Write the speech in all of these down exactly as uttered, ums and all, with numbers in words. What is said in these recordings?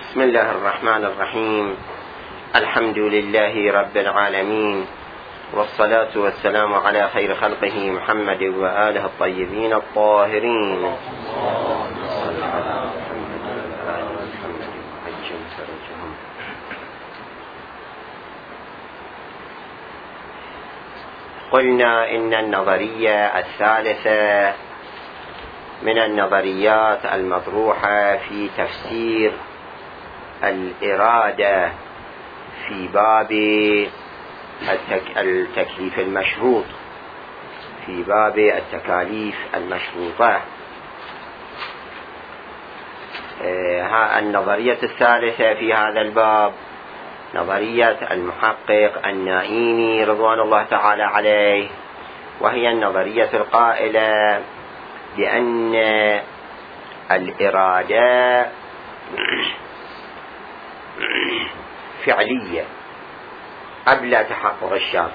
بسم الله الرحمن الرحيم. الحمد لله رب العالمين، والصلاة والسلام على خير خلقه محمد وآله الطيبين الطاهرين. قلنا إن النظرية الثالثة من النظريات المطروحة في تفسير الإرادة في باب التكليف المشروط، في باب التكاليف المشروطة. النظرية الثالثة في هذا الباب نظرية المحقق النائيني رضوان الله تعالى عليه، وهي النظرية القائلة بأن الإرادة فعلية قبل تحقق الشرط،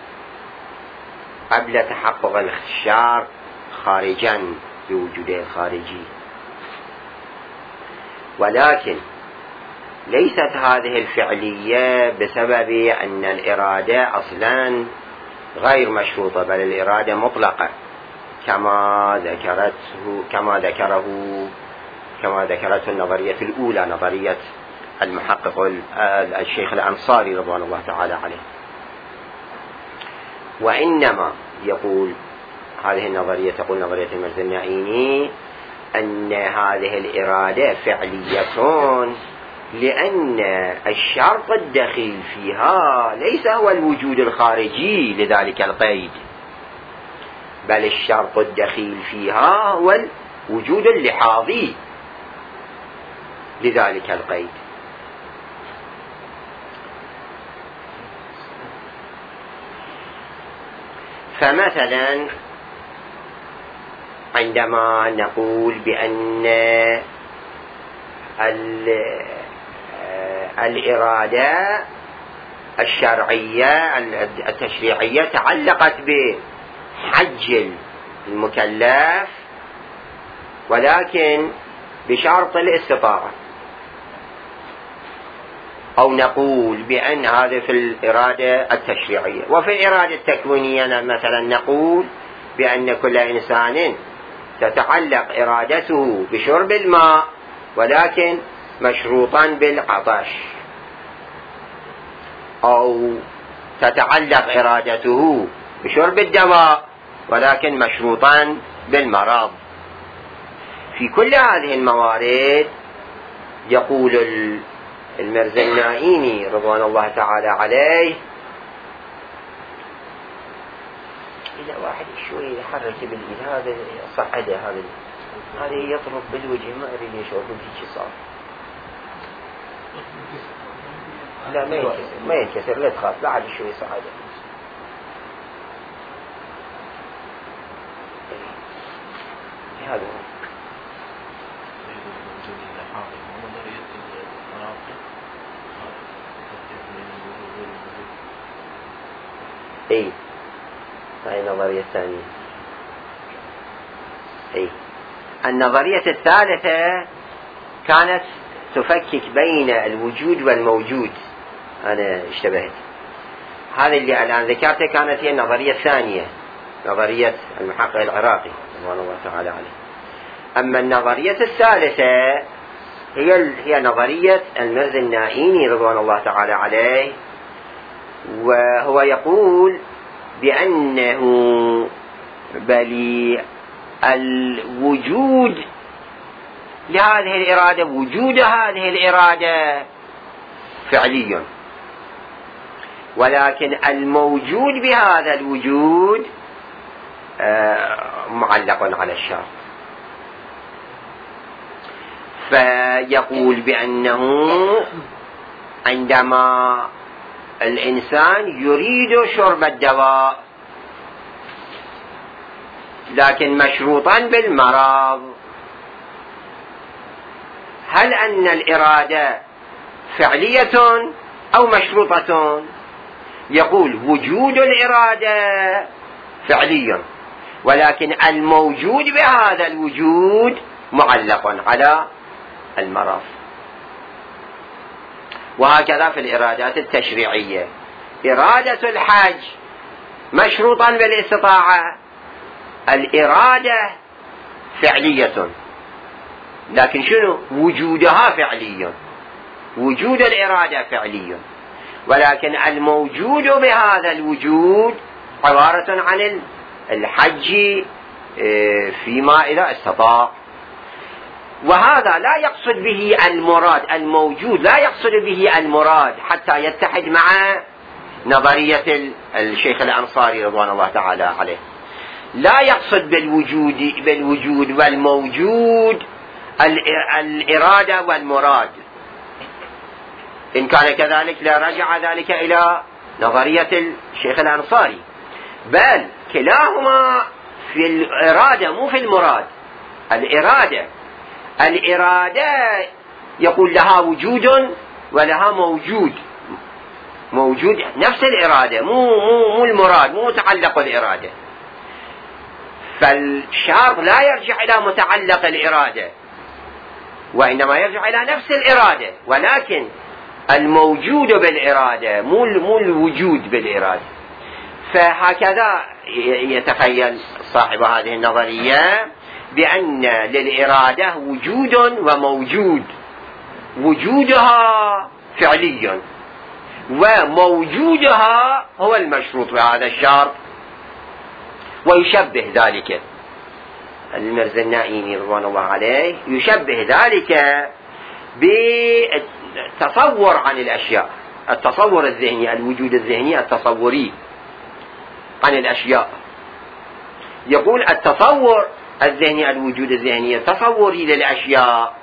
قبل تحقق الشرط خارجا بوجوده الخارجي، ولكن ليست هذه الفعلية بسبب أن الإرادة أصلا غير مشروطة، بل الإرادة مطلقة كما ذكرته كما ذكره كما ذكرته النظرية الأولى، نظرية المحقق الشيخ الأنصاري رضوان الله تعالى عليه. وإنما يقول هذه النظرية، تقول نظرية المرزي النائيني أن هذه الإرادة فعلية لأن الشرط الدخيل فيها ليس هو الوجود الخارجي لذلك القيد، بل الشرط الدخيل فيها هو الوجود اللحاظي لذلك القيد. فمثلا عندما نقول بأن الإرادة الشرعية التشريعية تعلقت بحج المكلف ولكن بشرط الاستطاعة، أو نقول بأن هذا في الإرادة التشريعية. وفي الإرادة التكوينية مثلا نقول بأن كل إنسان تتعلق إرادته بشرب الماء ولكن مشروطا بالعطش، أو تتعلق إرادته بشرب الدواء ولكن مشروطا بالمرض. في كل هذه الموارد يقول المرزي النائيني رضوان الله تعالى عليه، إذا واحد شوي يحرك بالإيد هذا صعده، هذا هذا يضرب بالوجه، ما أريد يشعر بك صار. لا ما ينكسر ما ينكسر لا تخاف، بعد شوي صعده. هذا هو اي هاي النظرية الثانية. اي النظرية الثالثة كانت تفكك بين الوجود والموجود. أنا اشتبهت، هذا اللي الآن ذكرته كانت هي النظرية الثانية، نظرية المحقق العراقي رضوان الله تعالى عليه. أما النظرية الثالثة هي هي نظرية المرزي النائيني رضوان الله تعالى عليه، وهو يقول بأنه بل الوجود لهذه الإرادة، وجود هذه الإرادة فعلي، ولكن الموجود بهذا الوجود معلق على الشرط. فيقول بأنه عندما الإنسان يريد شرب الدواء لكن مشروطا بالمرض، هل أن الإرادة فعلية أو مشروطة؟ يقول وجود الإرادة فعلي، ولكن الموجود بهذا الوجود معلق على المرض. وهكذا في الإرادات التشريعية. إرادة الحج مشروطا بالاستطاعة، الإرادة فعلية، لكن شنو؟ وجودها فعلي، وجود الإرادة فعلي، ولكن الموجود بهذا الوجود عبارة عن الحج فيما إذا استطاع. وهذا لا يقصد به المراد، الموجود لا يقصد به المراد حتى يتحد مع نظرية الشيخ الأنصاري رضوان الله تعالى عليه. لا يقصد بالوجود بالوجود والموجود الإرادة والمراد. إن كان كذلك لرجع ذلك إلى نظرية الشيخ الأنصاري، بل كلاهما في الإرادة مو في المراد. الإرادة الإرادة يقول لها وجود ولها موجود، موجود نفس الإرادة، مو مو مو المراد، مو متعلق الإرادة. فالشرط لا يرجع إلى متعلق الإرادة، وإنما يرجع إلى نفس الإرادة، ولكن الموجود بالإرادة مو مو الوجود بالإرادة. فهكذا يتخيل صاحب هذه النظرية بأن للإرادة وجود وموجود، وجودها فعلي وموجودها هو المشروط بهذا الشرط. ويشبه ذلك المرزا النائمي رضوان الله عليه، يشبه ذلك بالتصور عن الأشياء، التصور الذهني، الوجود الذهني التصوري عن الأشياء. يقول التصور الذهني، الوجود الذهني التصوري للأشياء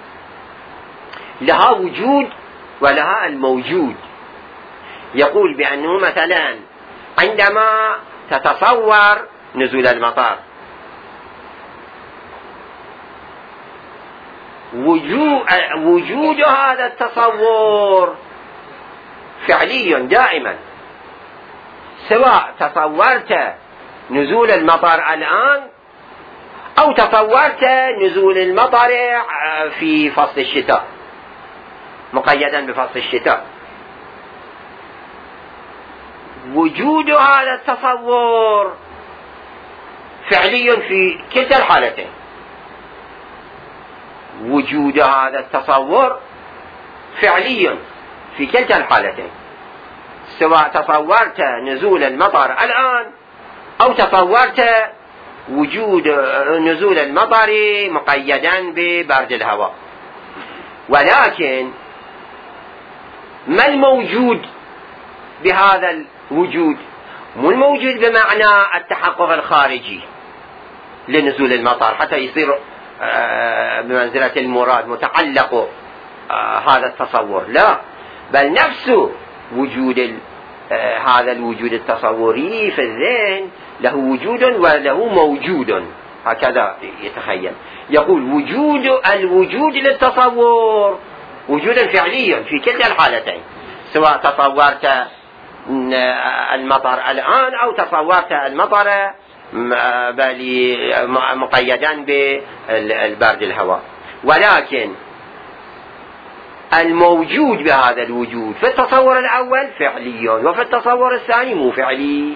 لها وجود ولها الموجود. يقول بأنه مثلا عندما تتصور نزول المطر، وجود, وجود هذا التصور فعلي دائما، سواء تصورت نزول المطر الآن أو تصورت نزول المطر في فصل الشتاء، مقيدا بفصل الشتاء. وجود هذا التصور فعلي في كلتا الحالتين، وجود هذا التصور فعلي في كلتا الحالتين، سواء تصورت نزول المطر الآن أو تصورت وجود نزول المطر مقيدا ببرد الهواء. ولكن ما الموجود بهذا الوجود؟ مو الموجود بمعنى التحقق الخارجي لنزول المطر حتى يصير بمنزلة المراد متعلق هذا التصور، لا، بل نفسه وجود هذا الوجود التصوري في الذهن له وجود وله موجود، هكذا يتخيل. يقول وجود الوجود للتصور وجودا فعليا في كلا الحالتين، سواء تصورت المطر الآن أو تصورت المطر مقيدا بالبرد الهواء. ولكن الموجود بهذا الوجود في التصور الأول فعلي وفي التصور الثاني مو فعلي.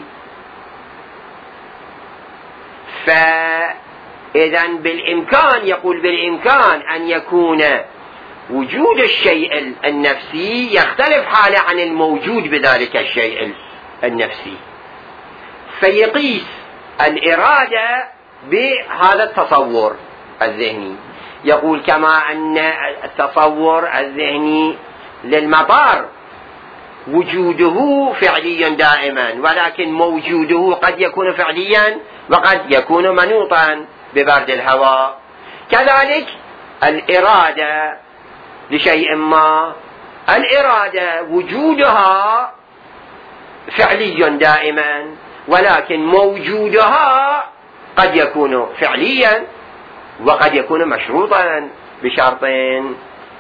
فإذا بالإمكان، يقول بالإمكان أن يكون وجود الشيء النفسي يختلف حاله عن الموجود بذلك الشيء النفسي، فيقيس الإرادة بهذا التصور الذهني. يقول كما أن التصور الذهني للمطر وجوده فعليا دائما، ولكن موجوده قد يكون فعليا وقد يكون منوطا ببرد الهواء، كذلك الإرادة لشيء ما، الإرادة وجودها فعلي دائما، ولكن موجودها قد يكون فعليا وقد يكون مشروطا بشرطين.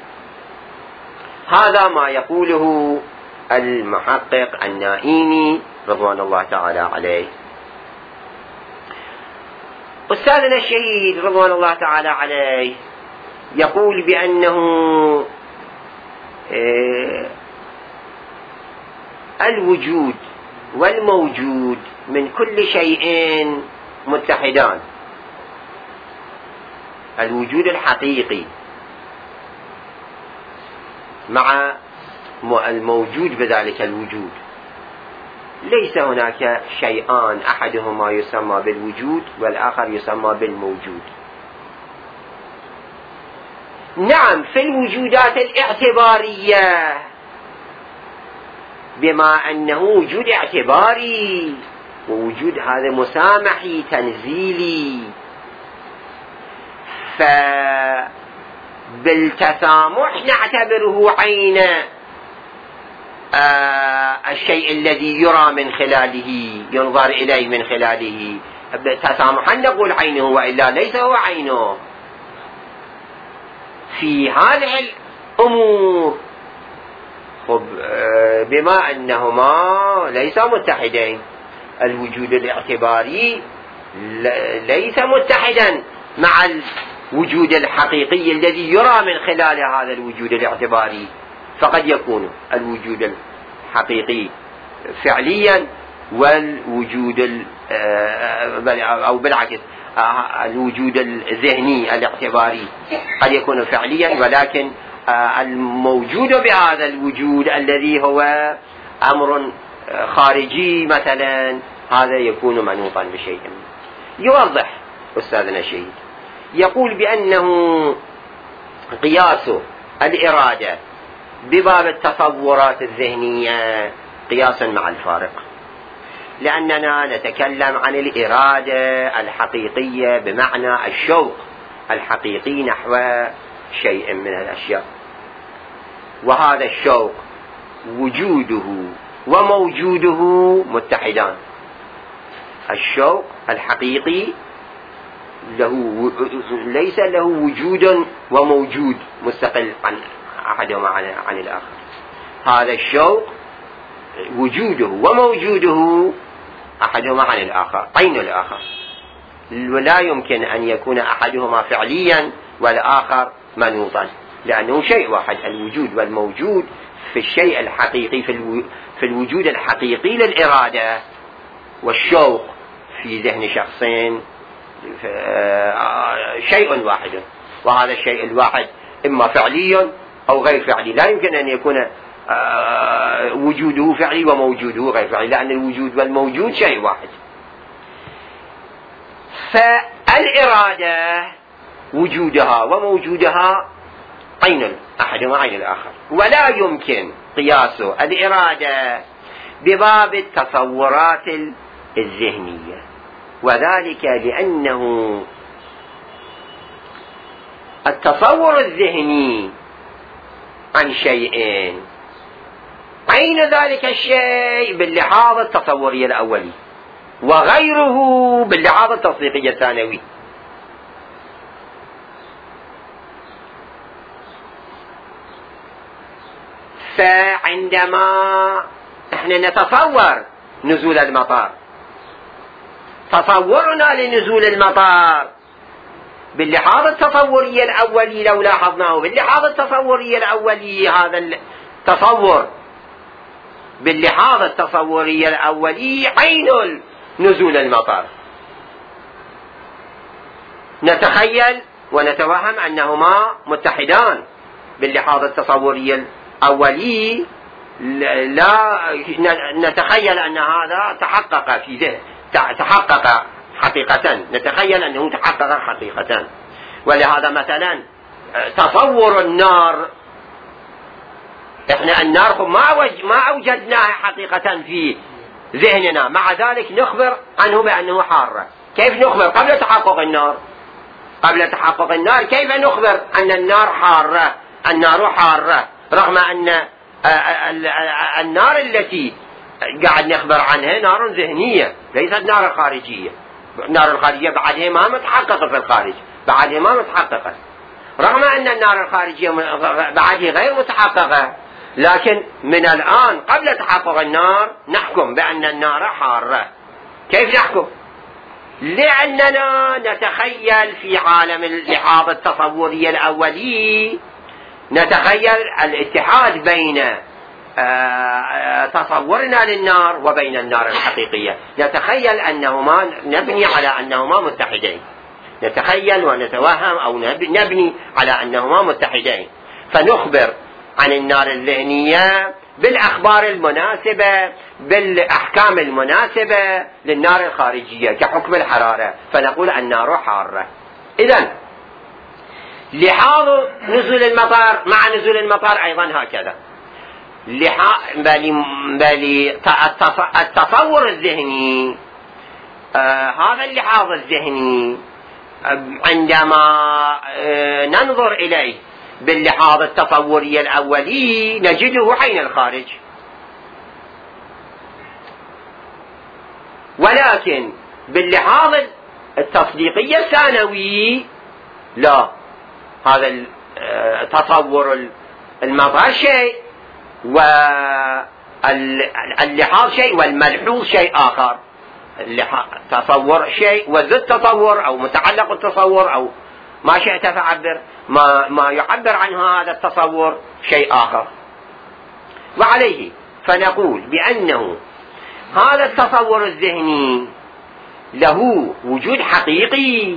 هذا ما يقوله المحقق النائمي رضوان الله تعالى عليه. أستاذنا الشهيد رضوان الله تعالى عليه يقول بأنه الوجود والموجود من كل شيء متحدان. الوجود الحقيقي مع الموجود بذلك الوجود، ليس هناك شيئان أحدهما يسمى بالوجود والآخر يسمى بالموجود. نعم، في الوجودات الاعتبارية، بما أنه وجود اعتباري ووجود هذا مسامحي تنزيلي، فبالتسامح نعتبره عين آه الشيء الذي يرى من خلاله، ينظر إليه من خلاله. تسامحا نقول عينه، وإلا ليس هو عينه. في هذه الأمور خب آه بما أنهما ليس متحدين، الوجود الاعتباري ليس متحدا مع الوجود الحقيقي الذي يرى من خلال هذا الوجود الاعتباري، فقد يكون الوجود الحقيقي فعليا والوجود أو بالعكس الوجود الذهني الاعتباري قد يكون فعليا، ولكن الموجود بهذا الوجود الذي هو أمر خارجي مثلا، هذا يكون منوطا بشيء. يوضح أستاذنا شيء، يقول بأنه قياس الإرادة بباب التصورات الذهنية قياس مع الفارق، لأننا نتكلم عن الإرادة الحقيقية بمعنى الشوق الحقيقي نحو شيء من الأشياء، وهذا الشوق وجوده وموجوده متحدان. الشوق الحقيقي له ليس له وجود وموجود مستقل عن أحدهما عن الآخر. هذا الشوق وجوده وموجوده أحدهما عن الآخر، عين الآخر، ولا يمكن أن يكون أحدهما فعليا والآخر منوطا، لأنه شيء واحد. الوجود والموجود في الشيء الحقيقي، في الوجود الحقيقي للإرادة والشوق في ذهن شخصين شيء واحد، وهذا الشيء الواحد إما فعلي أو غير فعلي. لا يمكن أن يكون وجوده فعلي وموجوده غير فعلي، لأن الوجود والموجود شيء واحد. فالإرادة وجودها وموجودها عين أحدهما عين الآخر، ولا يمكن قياس الإرادة بباب التصورات الذهنية، وذلك لأنه التصور الذهني عن شيئين عين ذلك الشيء باللحاظ التصوري الأولي، وغيره باللحاظ التصديقي الثانوي. فعندما احنا نتصور نزول المطار، تصورنا لنزول المطار باللحاظ التصوري الأولي لو لاحظناه باللحاظ التصوري الأولي، هذا التصور باللحاظ التصوري الأولي عين نزول المطار. نتخيل ونتوهم أنهما متحدان باللحاظ التصوري الأولي، لا نتخيل أن هذا تحقق في ذهن، تحقق حقيقة، نتخيل أنه تحقق حقيقة. ولهذا مثلا تصور النار، احنا النار ما ما أوجدناها حقيقة في ذهننا، مع ذلك نخبر عنه بأنه حارة. كيف نخبر قبل تحقق النار؟ قبل تحقق النار كيف نخبر أن النار حارة؟ النار حارة رغم أن النار التي قاعد نخبر عنها نار ذهنية ليست نار خارجية. النار الخارجية بعدها ما متحققة في الخارج، بعدها ما متحققة، رغم أن النار الخارجية بعدها غير متحققة، لكن من الآن قبل تحقق النار نحكم بأن النار حارة. كيف نحكم؟ لأننا نتخيل في عالم اللحاظ التصوري الأولي، نتخيل الاتحاد بين تصورنا للنار وبين النار الحقيقية. نتخيل أنهما نبني على أنهما متحدين، نتخيل ونتوهم أو نبني على أنهما متحدين، فنخبر عن النار الذهنية بالأخبار المناسبة بالأحكام المناسبة للنار الخارجية كحكم الحرارة، فنقول النار حارة. إذن لحاظ نزول المطر مع نزول المطر أيضا هكذا، بل التصور الذهني آه هذا اللحاظ الذهني عندما آه ننظر إليه باللحاظ التصوري الأولي نجده عين الخارج، ولكن باللحاظ التصديقي الثانوي لا، هذا التصور المظهر شيء واللحاظ شيء والملحوظ شيء آخر. تصور شيء وذو التصور أو متعلق التصور أو ما شئت فعبر، ما, ما يعبر عنه هذا التصور شيء آخر. وعليه فنقول بأنه هذا التصور الذهني له وجود حقيقي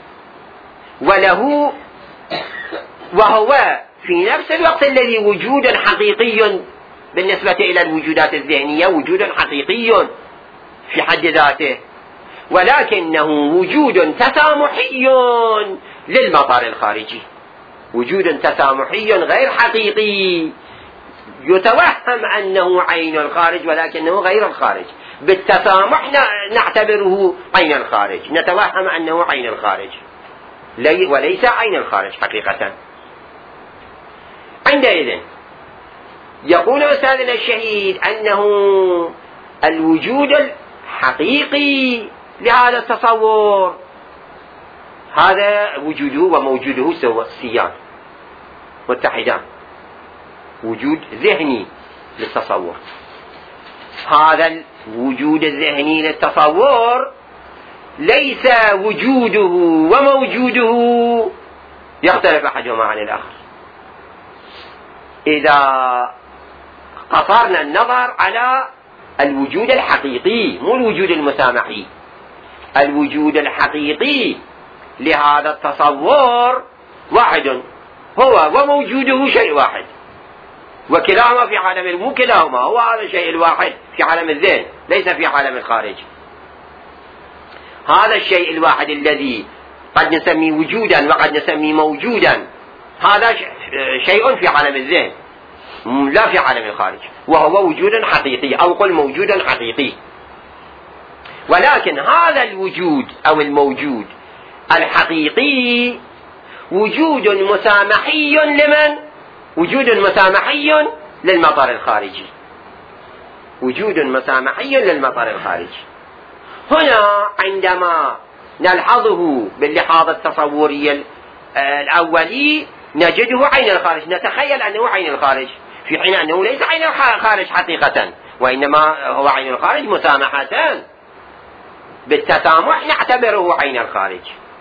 وله وهو في نفس الوقت الذي وجود حقيقي بالنسبة إلى الوجودات الذهنية، وجود حقيقي في حد ذاته، ولكنه وجود تسامحي للمطر الخارجي، وجود تسامحي غير حقيقي يتوهم أنه عين الخارج ولكنه غير الخارج. بالتسامح نعتبره عين الخارج، نتوهم أنه عين الخارج وليس عين الخارج حقيقة. عندئذ يقول أستاذنا الشهيد أنه الوجود الحقيقي لهذا التصور هذا وجوده وموجوده سيان متحدان، وجود ذهني للتصور. هذا الوجود الذهني للتصور ليس وجوده وموجوده يختلف أحدهما عن الآخر. إذا قصرنا النظر على الوجود الحقيقي مو الوجود المسامحي، الوجود الحقيقي لهذا التصور واحد هو وموجوده شيء واحد، وكلاهما في عالم مو كلاهما هو هذا الشيء الواحد في عالم الذهن ليس في عالم الخارج. هذا الشيء الواحد الذي قد نسميه وجودا وقد نسميه موجودا هذا شيء في عالم الذهن لا في عالم الخارج، وهو وجود حقيقي أو قل موجود حقيقي. ولكن هذا الوجود أو الموجود الحقيقي وجود مسامحي لمن؟ وجود مسامحي للمطر الخارجي، وجود مسامحي للمطر الخارجي. هنا عندما نلحظه باللحاظ التصوري الأولي نجده عين الخارج، نتخيل أنه عين الخارج في حين أنه ليس عين الخارج حقيقة، وإنما هو عين الخارج مسامحة. بالتسامح نعتبره عين الخارج.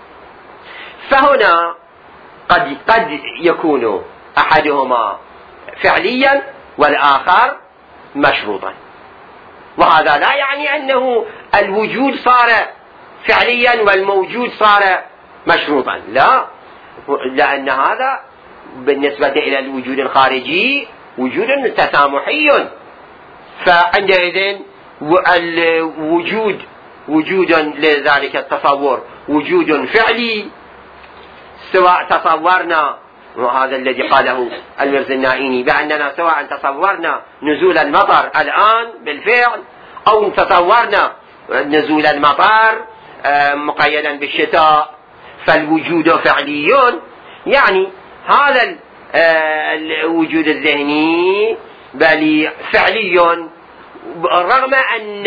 فهنا قد قد يكون أحدهما فعليا والآخر مشروطا، وهذا لا يعني أنه الوجود صار فعليا والموجود صار مشروطا، لا، لأن هذا بالنسبة إلى الوجود الخارجي وجود تسامحي. فعندئذ الوجود وجودا لذلك التصور وجود فعلي، سواء تصورنا، وهذا الذي قاله المرزا النائيني، بأننا سواء تصورنا نزول المطر الآن بالفعل أو تصورنا نزول المطر مقيدا بالشتاء فالوجود فعلي. يعني هذا الوجود الذهني بل فعلي، رغم أن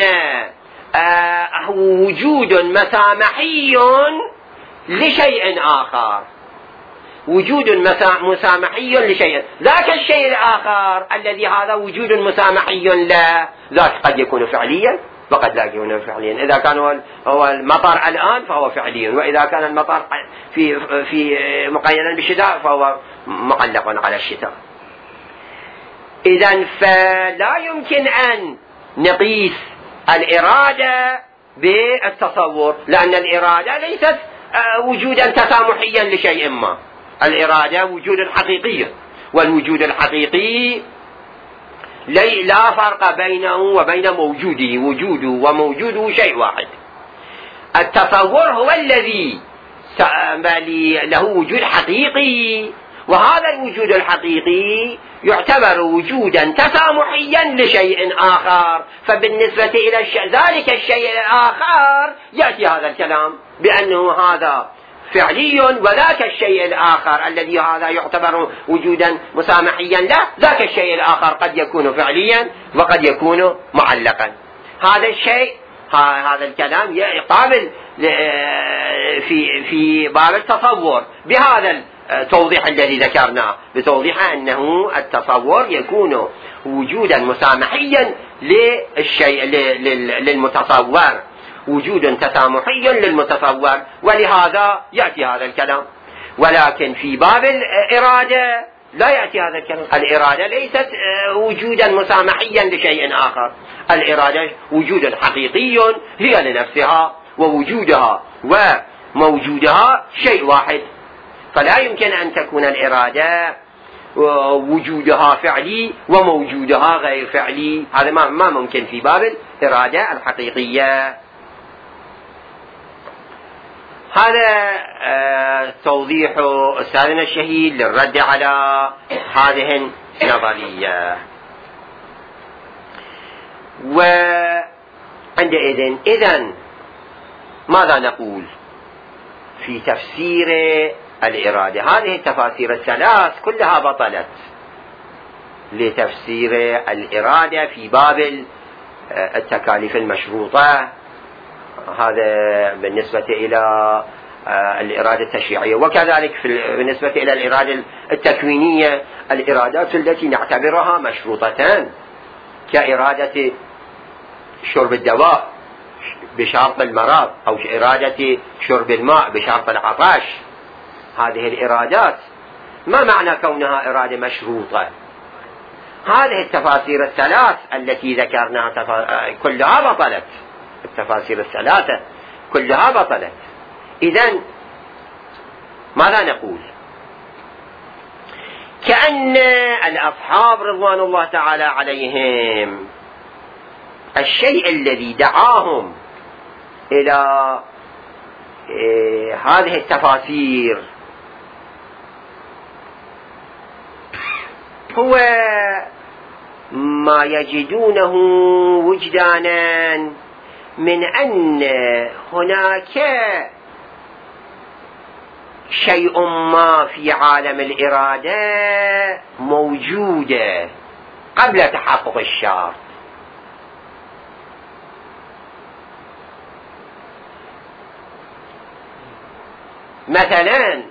وجود مسامحي لشيء آخر، وجود مسامحي لشيء ذاك الشيء الآخر الذي هذا وجود مسامحي له ذاك قد يكون فعليا وقد لا يكون فعليا. إذا كان هو المطر الآن فهو فعلي، وإذا كان المطر في في مقيدا بالشتاء فهو معلق على الشتاء. إذن فلا يمكن أن نقيس الإرادة بالتصور، لأن الإرادة ليست وجودا تسامحيا لشيء ما، الإرادة وجود حقيقي، والوجود الحقيقي لا فرق بينه وبين موجوده، وجوده وموجوده شيء واحد. التصور هو الذي له وجود حقيقي، وهذا الوجود الحقيقي يعتبر وجودا تسامحيا لشيء آخر، فبالنسبة إلى الشيء ذلك الشيء الآخر يأتي هذا الكلام بأنه هذا فعلي، وذاك الشيء الآخر الذي هذا يعتبر وجودا مسامحيا له، ذاك الشيء الآخر قد يكون فعليا وقد يكون معلقا. هذا الشيء هذا الكلام يقابل في في باب التصور بهذا التوضيح الذي ذكرناه، بتوضيح أنه التصور يكون وجودا مسامحيا للشيء للمتصور، وجود تسامحي للمتصور، ولهذا يأتي هذا الكلام. ولكن في باب الإرادة لا يأتي هذا الكلام. الإرادة ليست وجودا مسامحيا لشيء آخر، الإرادة وجود حقيقي هي لنفسها، ووجودها وموجودها شيء واحد، فلا يمكن أن تكون الإرادة وجودها فعلي وموجودها غير فعلي، هذا ما ممكن في باب الإرادة الحقيقية. هذا توضيح أستاذنا الشهيد للرد على هذه النظرية. وعندئذ إذن ماذا نقول في تفسير الإرادة؟ هذه التفاسير الثلاث كلها بطلت لتفسير الإرادة في باب التكاليف المشروطة، هذا بالنسبة إلى الإرادة التشريعية، وكذلك بالنسبة إلى الإرادة التكوينية، الإرادات التي نعتبرها مشروطتان كإرادة شرب الدواء بشرط المرض، أو إرادة شرب الماء بشرط العطش. هذه الإرادات ما معنى كونها إرادة مشروطة؟ هذه التفاسير الثلاث التي ذكرناها تفا... كلها بطلت، التفاسير الثلاثة كلها بطلت. إذن ماذا نقول؟ كأن الأصحاب رضوان الله تعالى عليهم الشيء الذي دعاهم إلى إيه هذه التفاسير هو ما يجدونه وجدانا من أن هناك شيء ما في عالم الإرادة موجودة قبل تحقق الشرط. مثلا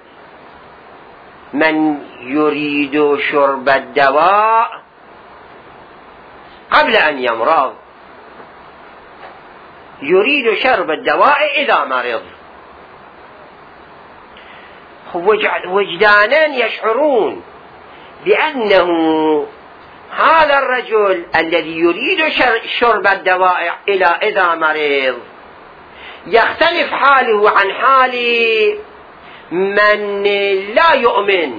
من يريد شرب الدواء قبل أن يمرض، يريد شرب الدواء إذا مرض، وجدانا يشعرون بأنه هذا الرجل الذي يريد شرب الدواء إلى إذا مرض يختلف حاله عن حال من لا يؤمن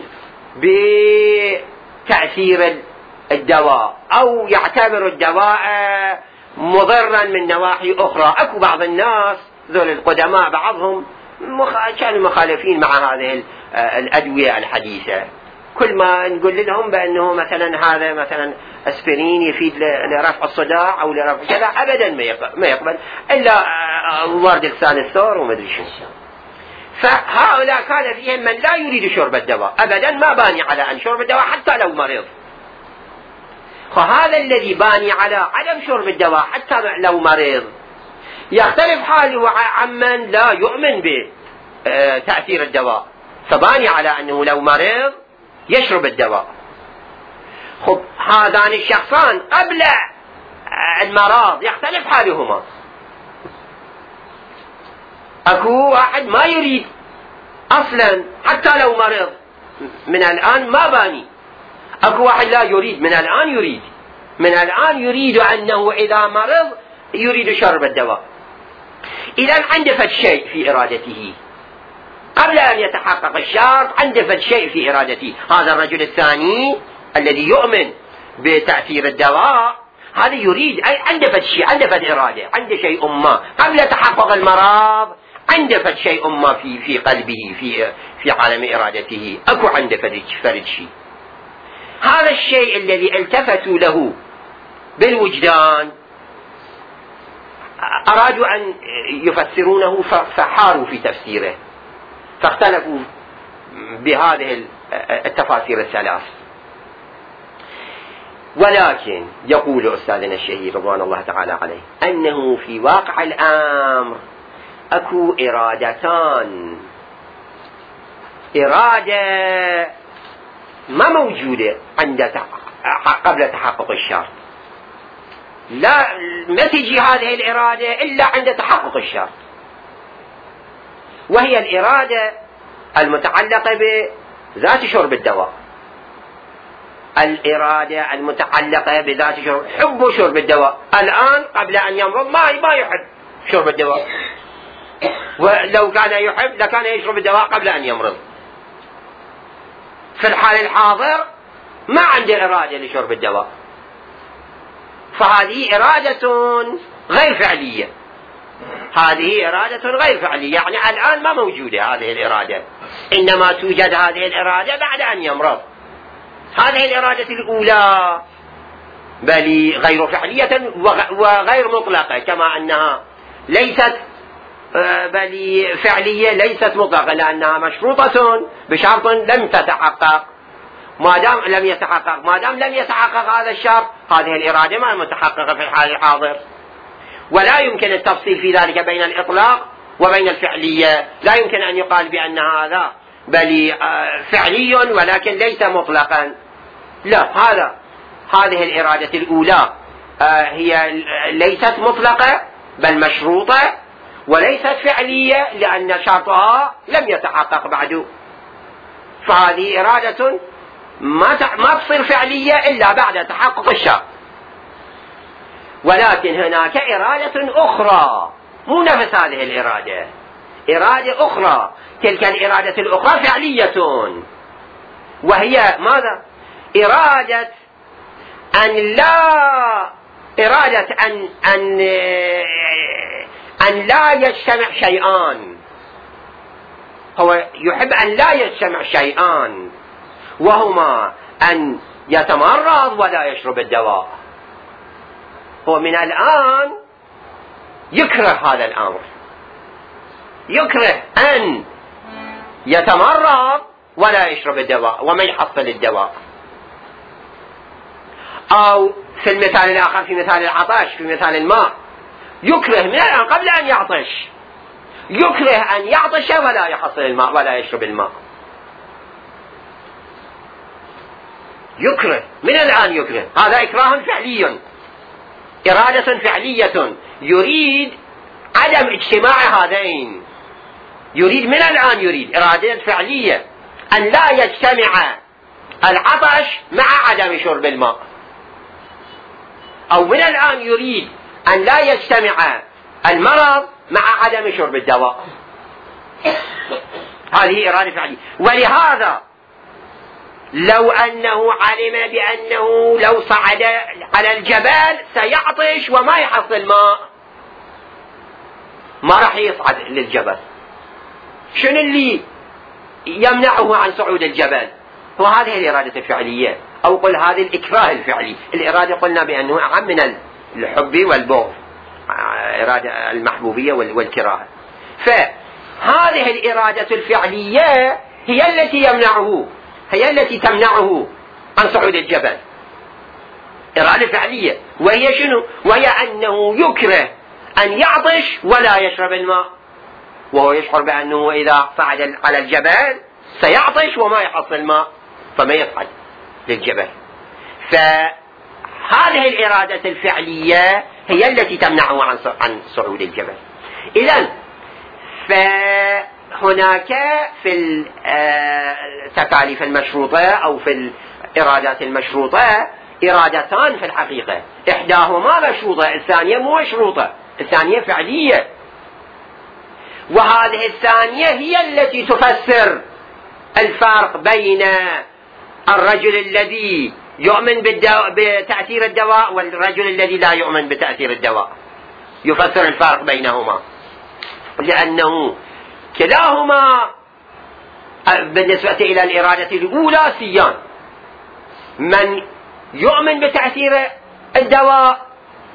بتأثير الدواء أو يعتبر الدواء مضرا من نواحي أخرى. أكو بعض الناس ذول القدماء بعضهم كانوا مخالفين مع هذه الأدوية الحديثة، كل ما نقول لهم بأنه مثلا هذا مثلا أسبرين يفيد لرفع الصداع أو لرفع كذا، أبدا ما يقبل إلا ورد لسان الثور وما أدري شو. فهؤلاء كان فيهم من لا يريد شرب الدواء أبدا، ما باني على أن شرب الدواء حتى لو مرض. فهذا الذي باني على عدم شرب الدواء حتى لو مرض يختلف حاله عمن لا يؤمن بتأثير الدواء، فباني على أنه لو مرض يشرب الدواء. خب هذان الشخصان قبل المرض يختلف حالهما. أكو واحد ما يريد أصلا حتى لو مرض، من الآن ما باني. اكو واحد لا يريد، من الآن يريد من الآن يريد أنه إذا مرض يريد شرب الدواء. إذا عنده فد شيء في إرادته قبل أن يتحقق الشرط، عنده فد شيء في إرادته. هذا الرجل الثاني الذي يؤمن بتأثير الدواء هذا يريد، أي عنده فد شيء، عنده فد إرادة، عنده شيء ما قبل تحقق المرض، عنده فد شيء ما في في قلبه، في في عالم إرادته، أكو عنده فد فرد شيء. هذا الشيء الذي التفتوا له بالوجدان أرادوا أن يفسرونه فحاروا في تفسيره، فاختلفوا بهذه التفاسير الثلاث. ولكن يقول أستاذنا الشهير رضوان الله تعالى عليه أنه في واقع الأمر أكو إرادتان، إرادة ما موجودة عند قبل تحقق الشرط، لا ما تجي هذه الإرادة إلا عند تحقق الشرط، وهي الإرادة المتعلقة بذات شرب الدواء، الإرادة المتعلقة بذات شرب حب شرب الدواء. الآن قبل أن يمرض ما ما يحب شرب الدواء، ولو كان يحب لكان يشرب الدواء قبل أن يمرض. في الحال الحاضر ما عنده إرادة لشرب الدواء، فهذه إرادة غير فعلية، هذه إرادة غير فعلية، يعني الآن ما موجودة هذه الإرادة، إنما توجد هذه الإرادة بعد أن يمرض. هذه الإرادة الأولى بل غير فعلية وغير مطلقة، كما أنها ليست بل فعلية ليست مطلقة، لأنها مشروطة بشرط لم تتحقق. ما دام لم يتحقق ما دام لم يتحقق هذا الشرط، هذه الإرادة ما متحققة في الحال الحاضر. ولا يمكن التفصيل في ذلك بين الإطلاق وبين الفعلية، لا يمكن أن يقال بأن هذا بل فعلي ولكن ليس مطلقا، لا، هذا هذه الإرادة الأولى هي ليست مطلقة بل مشروطة، وليست فعلية لأن شرطها لم يتحقق بعد، فهذه إرادة ما ما تصير فعلية إلا بعد تحقق الشرط. ولكن هناك إرادة أخرى مو نفس هذه الإرادة، إرادة أخرى، تلك الإرادة الأخرى فعلية، وهي ماذا؟ إرادة أن لا إرادة أن أن أن لا يجتمع شيئان. هو يحب أن لا يجتمع شيئان، وهما أن يتمرض ولا يشرب الدواء. هو من الآن يكره هذا الأمر، يكره أن يتمرض ولا يشرب الدواء وما يحصل الدواء. أو في المثال الآخر، في مثال العطش، في مثال الماء، يكره من الآن قبل أن يعطش، يكره أن يعطش ولا يحصل الماء ولا يشرب الماء، يكره من الآن، يكره. هذا إكراه فعلي، إرادة فعلية، يريد عدم اجتماع هذين، يريد من الآن، يريد إرادة فعلية أن لا يجتمع العطش مع عدم شرب الماء، أو من الآن يريد أن لا يجتمع المرض مع عدم شرب الدواء. هذه إرادة فعلية. ولهذا لو أنه علم بأنه لو صعد على الجبل سيعطش وما يحصل ماء، ما راح يصعد للجبل. شنو اللي يمنعه عن صعود الجبل؟ هو هذه الإرادة الفعلية، أو قل هذه الإكراه الفعلي. الإرادة قلنا بأنه أعم من الحب والبغض، إرادة المحبوبية والكراهة. فهذه الإرادة الفعلية هي التي يمنعه، هي التي تمنعه عن صعود الجبل، إرادة فعلية. وهي شنو؟ وهي أنه يكره أن يعطش ولا يشرب الماء، وهو يشعر بأنه إذا صعد على الجبل سيعطش وما يحصل الماء فما يصعد للجبل. فهذه الإرادة الفعلية هي التي تمنعه عن صعود الجبل. إذن فهناك في التكاليف المشروطة أو في الإرادات المشروطة إرادتان في الحقيقة، إحداهما مشروطة، الثانية مو مشروطة، الثانية فعلية، وهذه الثانية هي التي تفسر الفرق بين الرجل الذي يؤمن بتأثير الدواء والرجل الذي لا يؤمن بتأثير الدواء، يفسر الفرق بينهما، لأنه كلاهما بالنسبة إلى الإرادة الأولى سيان، من يؤمن بتأثير الدواء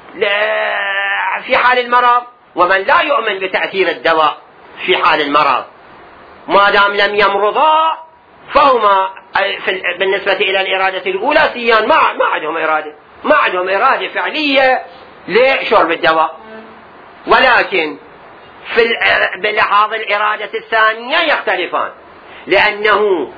في حال المرض ومن لا يؤمن بتأثير الدواء في حال المرض، ما دام لم يمرضا فهما بالنسبة إلى الإرادة الأولى سيان، ما ما عندهم إرادة، ما عندهم إرادة فعلية لشرب الدواء، ولكن في بلحاظ الإرادة الثانية يختلفان، لأنه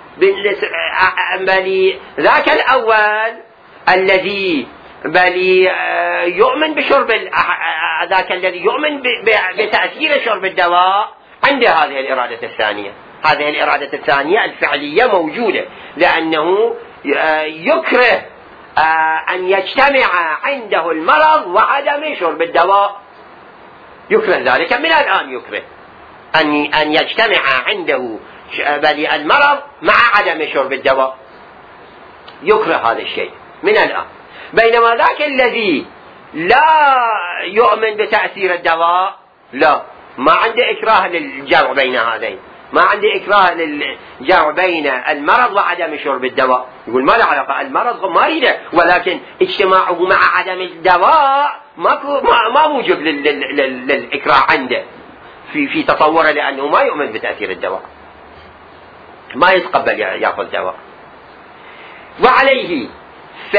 بل ذاك الأول الذي بل يؤمن بشرب ذاك الذي يؤمن بتأثير شرب الدواء عنده هذه الإرادة الثانية، هذه الإرادة الثانية الفعلية موجودة، لأنه يكره أن يجتمع عنده المرض وعدم شرب الدواء، يكره ذلك من الآن، يكره أن أن يجتمع عنده بل المرض مع عدم شرب الدواء، يكره هذا الشيء من الآن. بينما ذاك الذي لا يؤمن بتأثير الدواء لا، ما عنده إكراه للجمع بين هذين، ما عنده إكراه للجمع بين المرض وعدم شرب الدواء، يقول ما له علاقة، المرض ما يريده، ولكن اجتماعه مع عدم الدواء ما ما موجب للإكراه عنده في في تصوره، لأنه ما يؤمن بتأثير الدواء، ما يتقبل يأخذ دواء. وعليه ف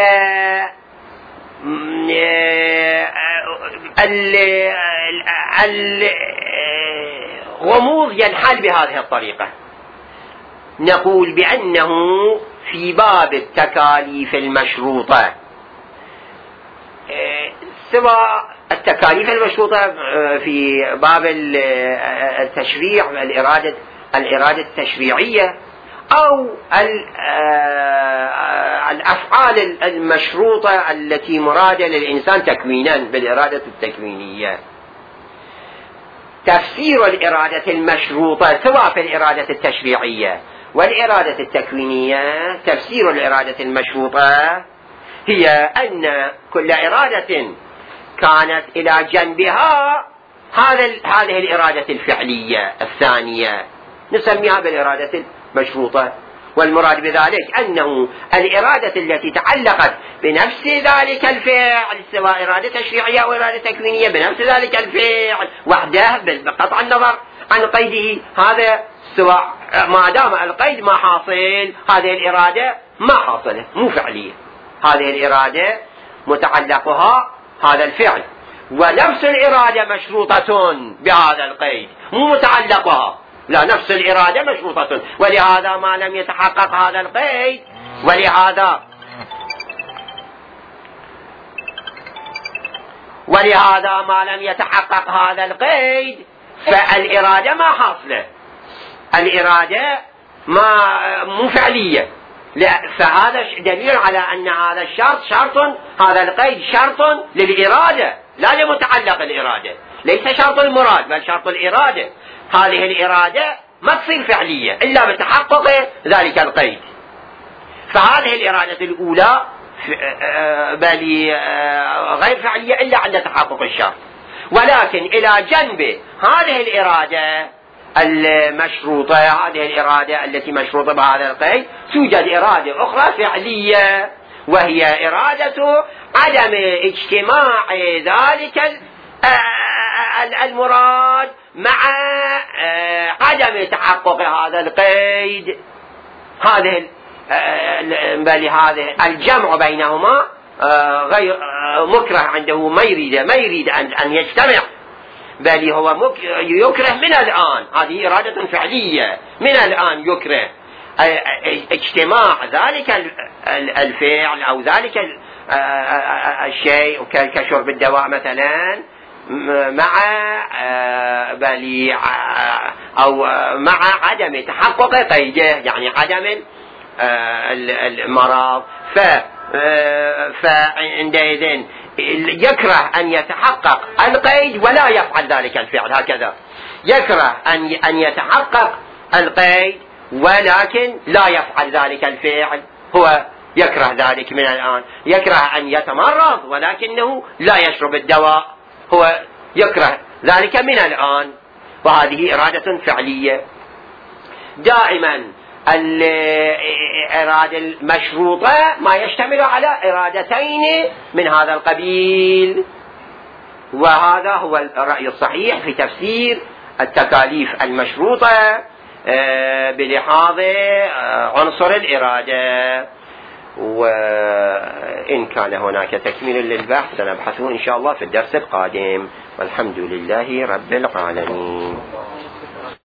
الغموض ينحل بهذه الطريقة، نقول بأنه في باب التكاليف المشروطة، سواء التكاليف المشروطة في باب التشريع الإرادة الإرادة التشريعية أو الأفعال المشروطة التي مرادة للإنسان تكوينا بالإرادة التكوينية، تفسير الإرادة المشروطة سواء في الإرادة التشريعية والإرادة التكوينية، تفسير الإرادة المشروطة هي أن كل إرادة كانت إلى جنبها هذا هذه الإرادة الفعلية الثانية نسميها بالإرادة المشروطة، والمراد بذلك أنه الإرادة التي تعلقت بنفس ذلك الفعل سواء إرادة تشريعية أو إرادة تكوينية بنفس ذلك الفعل وحده بقطع النظر عن قيده، هذا سواء ما دام القيد ما حاصل هذه الإرادة ما حاصلة مو فعلية، هذه الإرادة متعلقها هذا الفعل، ونفس الإرادة مشروطة بهذا القيد مو متعلقها، لا نفس الإرادة مشروطة، ولهذا ما لم يتحقق هذا القيد ولهذا ولهذا ما لم يتحقق هذا القيد فالإرادة ما حاصلة، الإرادة ما مو فعلية، فهذا دليل على أن هذا الشرط شرط، هذا القيد شرط للإرادة لا لمتعلق الإرادة، ليس شرط المراد بل شرط الإرادة، هذه الإرادة ما تصير فعلية إلا بتحقق ذلك القيد، فهذه الإرادة الأولى بل غير فعلية إلا عند تحقق الشرط، ولكن إلى جنب هذه الإرادة المشروطة، هذه الإرادة التي مشروطة بهذا القيد، توجد إرادة أخرى فعلية وهي إرادة عدم اجتماع ذلك المراد مع عدم تحقق هذا القيد، هذه بل هذا الجمع بينهما غير مكره عنده، ما يريد ما يريد أن يجتمع، بل هو يكره من الآن، هذه إرادة فعلية من الآن يكره اجتماع ذلك الفعل أو ذلك الشيء كشرب الدواء مثلا مع بل أو مع عدم تحقق قيده، يعني عدم المرض، فعندئذ يكره أن يتحقق القيد ولا يفعل ذلك الفعل. هكذا يكره أن يتحقق القيد ولكن لا يفعل ذلك الفعل، هو يكره ذلك من الآن. يكره أن يتمرض ولكنه لا يشرب الدواء، هو يكره ذلك من الآن، وهذه إرادة فعلية. دائما الإرادة المشروطة ما يشتمل على إرادتين من هذا القبيل، وهذا هو الرأي الصحيح في تفسير التكاليف المشروطة بلحاظ عنصر الإرادة. وإن كان هناك تكميل للبحث سنبحثه إن شاء الله في الدرس القادم، والحمد لله رب العالمين.